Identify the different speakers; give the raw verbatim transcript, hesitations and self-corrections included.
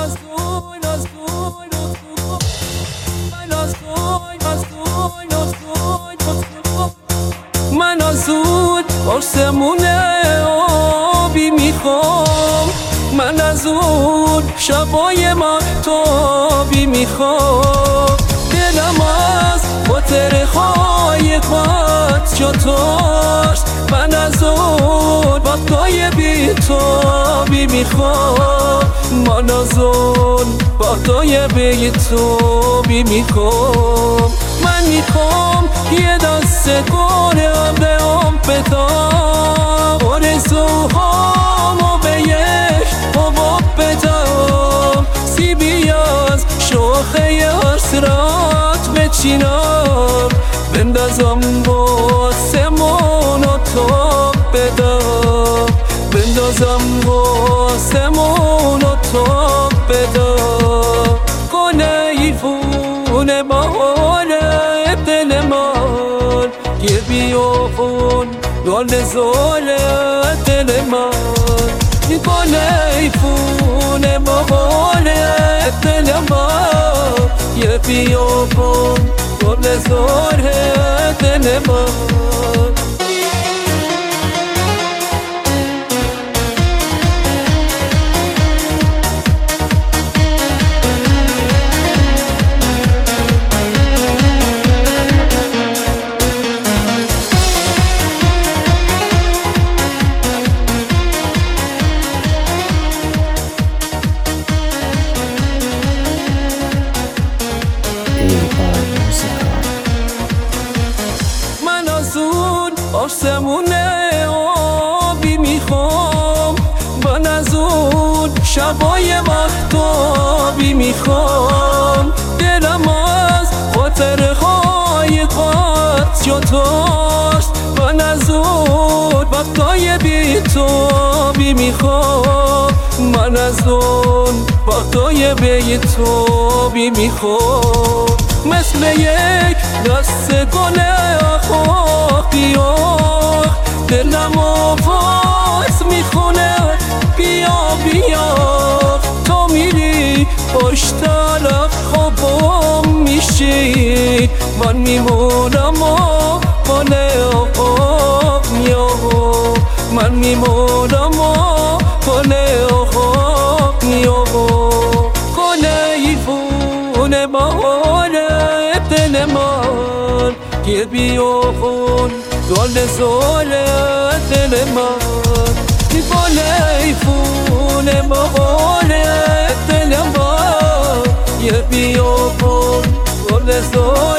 Speaker 1: من آزود آسمون آبی میخوام، من از اون شبای مهتابی میخوام. دلم از خاطر خواهی خواهد جا داشت، من از اون وقتای بیتابی میخوام. من از اون وقتای بیتابی میخوام. من میخوام یه دست گلم به هم بدم، آرزوهامو به یک حباب بدم. سیبی از شاخه حسرت بچینم، بندازم با آسمون و تاب بدم، بندازم با آسمون و تاب بدم. گونه ایفون بهاره دل من، یه بیابون گل زاله دل من. گونه ایفون بهاره دل من، یه بیابون گل زاله دل من. من از اون آسمون آبی میخوام، من از اون شبای مهتابی میخوام. دلم از خاطر های قد جا داشت، من از اون وقتای بیتابی میخوام. من از اون وقتای بیتابی میخوام. مثل یک دست گل خاکی آخ، دلم آواز میخونه بیا بیا. تو میری پشت طرف خوابم میشی، من میمونم و بال آب میام. من میمونم و بال آب میام. گله ایفون بهاره دل من، یه بیابون گل زاله دل من. گله ایفون بهاره دل من، یه بیابون گل زاله